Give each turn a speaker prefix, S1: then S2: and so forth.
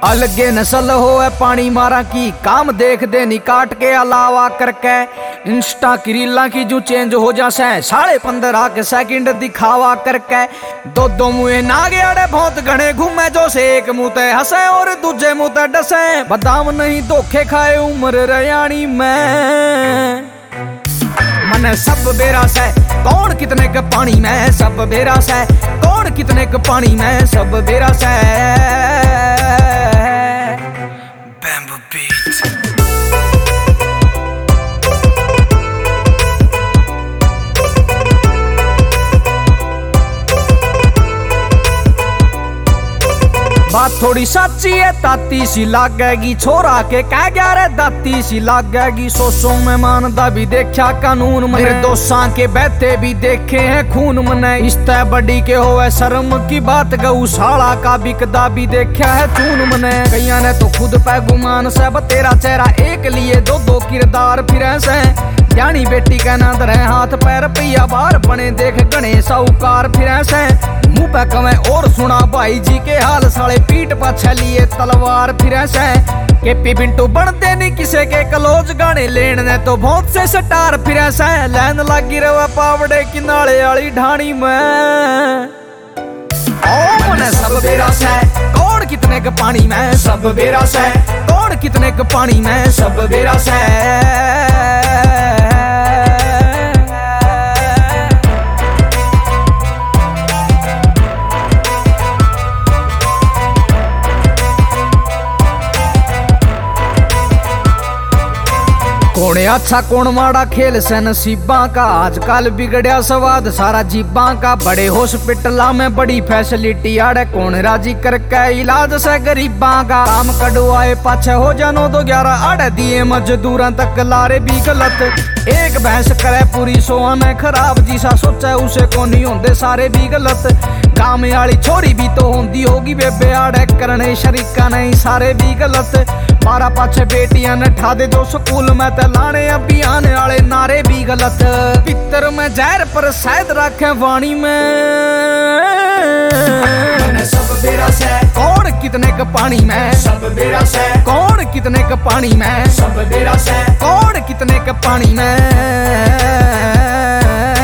S1: अलगे नस्ल हो है पानी मारा की, काम देख दे नी काट के अलावा करके। इंस्टा की रीला की जो चेंज हो जासे 15.5 के सेकंड दिखावा करके। दो मुँह नागे अड़े बहुत घने घूमे, जो से एक मुँह ते हंसे और दूजे मुँह ते डसे। बादाम नहीं धोखे खाए उम्र रयाणी में, मन सब बेरा से कौन कितने के पानी में, सब बेरा से कौन कितने के पानी में, सब बेरा से। Bamboo Beat। बात थोड़ी सच्ची है ताती सी लागेगी, छोरा के कह गया रे दाती सी लागेगी। सोसों में मानदा भी देखा कानून मने, मेरे दोस्तां के बहते भी देखे हैं खून मने। इस तय बड़ी के होवे शर्म की बात, गौशाला का बिकदा भी देखा है चून मने। कईया ने तो खुद पे गुमान से तेरा चेहरा एक लिए दो किरदार फिर से। जानी बेटी का ना धरे हाथ पैर पिया बार बने देख गणेश साहूकार फिर से। मुंह पे कवे और सुना भाई जी के हाल, साले पीठ पाछे लिए तलवार फिर से। के पी पिंटू बनते नहीं किसे के कलोज, गाने लेने तो बहुत से स्टार फिर से। लैन लगी रवा पावड़े किनारे वाली ढाणी में, ओ सब बेरा से कौन कितने के पानी में, सब बेरा से कौन कितने के पानी में, सब बेरा से। कौन अच्छा कौन माड़ा खेल से नसीबा का, आजकल बिगड़िया स्वाद सारा जीबा का। बड़े हॉस्पिटला में बड़ी फैसिलिटी आड़े, कौन राजी करके इलाज से गरीबा का। काम कटवाए पाछे हो जानो 2-11 आड़े, दिए मजदूर तक लारे भी गलत। एक भैंस करे पूरी 100 में खराब, जिसा सोचे उसे को नहीं होंदे सारे भी गलत। काम वाली छोरी भी तो होंदी होगी बेबे आड़े, करने शरीका नहीं सारे भी गलत। मारा पाछे बेटियां ने ठा दे जो स्कूल में ते लाने अभियान वाले नारे भी गलत। पितर में जहर पर शायद रखे वाणी में, सब बेरा से कौन कितने के पानी में, सब बेरा से कौन कितने के पानी में, सब बेरा से कौन कितने के पानी में।